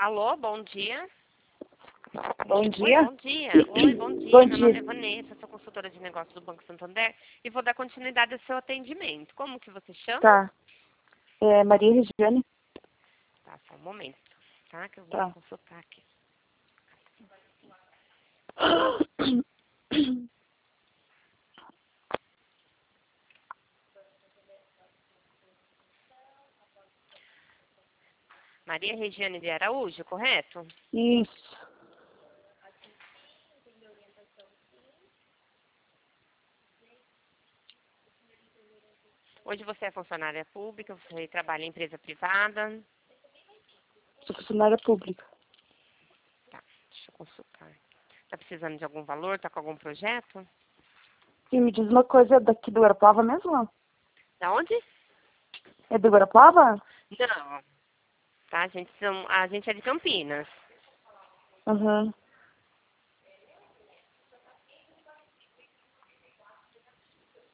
Alô, bom dia. Bom dia. Oi, bom dia. Oi, bom dia. Bom Meu dia. nome é Vanessa, sou consultora de negócios do Banco Santander e vou dar continuidade ao seu atendimento. Como que você chama? Tá. É Maria Regiane. Tá, só um momento, tá? Que eu vou Tá. consultar aqui. Maria Regiane de Araújo, correto? Isso. Hoje você é funcionária pública, você trabalha em empresa privada. Sou funcionária pública. Tá, deixa eu consultar. Tá precisando de algum valor? Tá com algum projeto? E me diz uma coisa, daqui do Guarapuava mesmo? Da onde? É do Guarapuava? Não. Tá, a gente é de Campinas. Uhum.